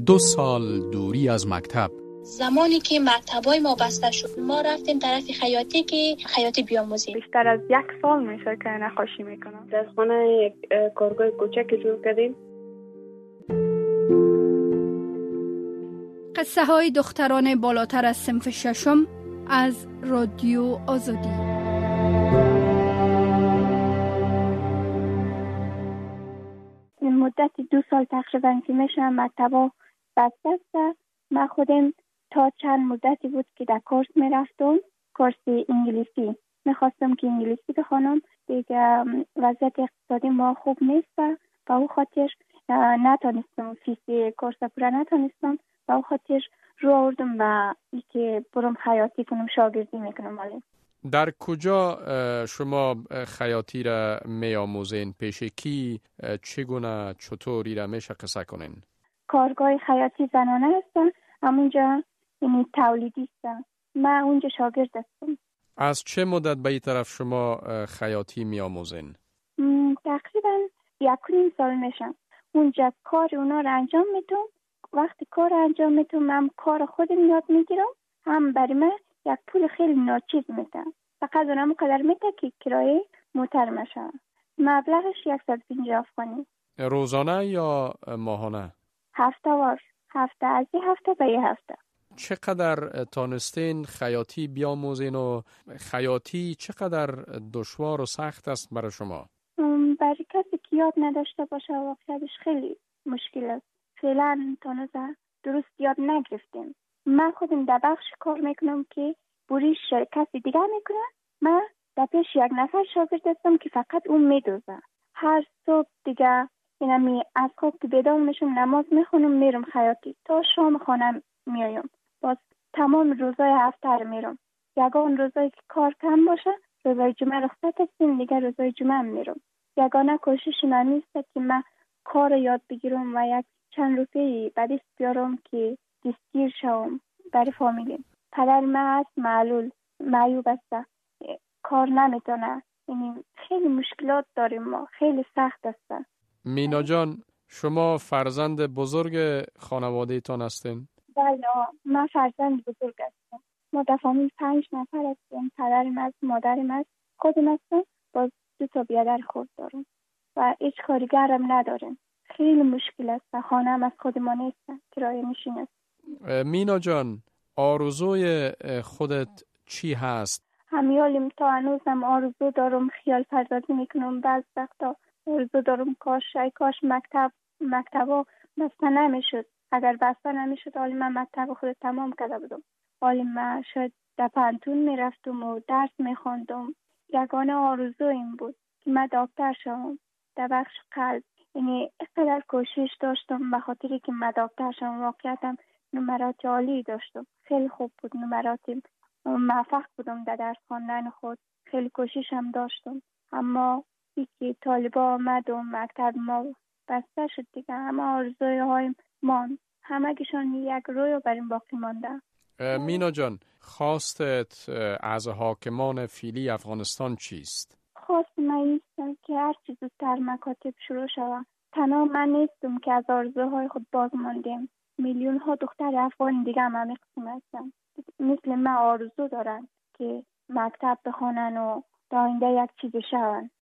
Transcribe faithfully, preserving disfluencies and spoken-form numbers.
دو سال دوری از مکتب. زمانی که مکتبای ما بسته شد ما رفتیم طرف خیاطی که خیاطی بیاموزیم. بیشتر از یک سال میشه که نقاشی میکنم. در خانه یک کارگاه کوچک جور کردیم. قصه های دختران بالاتر از صنف ششم از رادیو آزادی. مدت دو سال تقریبا که میشم مکتبا بسته است. من خودم تا چند مدتی بود که در کورس میرفتم، کورس انگلیسی. میخواستم که انگلیسی بخونم، دیگه وضعیت اقتصادی ما خوب نیست و به او خاطر نتونستم فیس کورس پورا نتونستم و او خاطر رو آوردم و اینکه برم خیاطی کنم، شاگردی میکنم. ولی در کجا شما خیاطی را می آموزین؟ پیش کی؟ چگونه چطوری را میشه قصه کنین؟ کارگاه خیاطی زنانه هستم، همونجا یعنی تولیدی هستم. من اونجا شاگرد هستم. از چه مدت به این طرف شما خیاطی می آموزین؟ تقریبا یک نیم سال میشم. اونجا کار اونا رو انجام میدم. وقتی کار انجام میدم من کار خودم یاد میگیرم، هم برای من یک پول خیلی ناچیز میدن. فقط اونم قدر میده که کرایه موتر میشه. مبلغش صد و پنجاه افغانی. روزانه یا ماهانه؟ هفته وار. هفته از این هفته به یه هفته. چقدر تانستین خیاطی بیاموزین و خیاطی چقدر دشوار و سخت است برای شما؟ برای کسی که یاد نداشته باشه واقعیتش خیلی مشکل است. فعلا تانوزه درست یاد نگرفتیم. من خودم در بخش کار میکنم که بوریش کسی دیگه میکنه. من در پیش یک نفر شاگرد هستم که فقط اون میدوزه. هر صبح دیگه اینمی از خواب که بیدار میشم نماز میخونم میرم خیاطی تا شام خانه میایم. باز تمام روزای هفته رو میرم. یگان روزایی که کار کم باشه روزای جمعه رخصت هستیم، دیگه روزای جمعه هم میرم. یگانه کوشش من نیست که من کار یاد بگیرم و یک چند روپیه بعدش بیارم که دستگیر شوم برای فامیلیم. پدر من است معلول معیوب است، کار نمیتونه. یعنی خیلی مشکلات داریم ما، خیلی سخت است. مینا جان، شما فرزند بزرگ خانواده تان هستین؟ بله، من فرزند بزرگ هستم. ما در فامیل پنج نفر هستیم. پدرم است، مادرم است، خودم هستم، باز دو تا بیادر خود دارم و هیچ کارگرم نداریم. خیلی مشکل است. خانه هم از خود ما نیست، کرایه نشین است. مینا جان، آرزوی خودت چی هست؟ همیالیم تا هنوزم آرزو دارم، خیال پردازی میکنم. بعض وقتا آرزو دارم کاش ای کاش مکتب مکتبا بسته نمیشد. اگر بسته نمیشد حالی من مکتب خود تمام کرده بودم. حالی من شاید در پانتون میرفتم و درس میخواندم. یگانه آرزو این بود که من دکتر شوم در بخش قلب. یعنی اینقدر کوشش داشتم به خاطری که من دکتر شوم. واقعیتم نمرات عالی داشتم، خیلی خوب بود نمراتم، موفق بودم در درس خواندن خود. خیلی کوششم داشتم، اما یکی طالبا آمد و مکتب ما بسته شد دیگه. همه آرزوی هایم مان، همه گشان یک روی بریم باقی مانده. مینا جان، خواستت از حاکمان فعلی افغانستان چیست؟ خواست من ایستم که هر چیز زودتر مکاتب شروع شود. تنها من نیستم که از آرزوهای خود باز ماندیم. میلیون ها دختر افغان دیگه هم همه قسم هستن مثل من آرزو دارن که مکتب بخونن و در آینده یک چیز شون.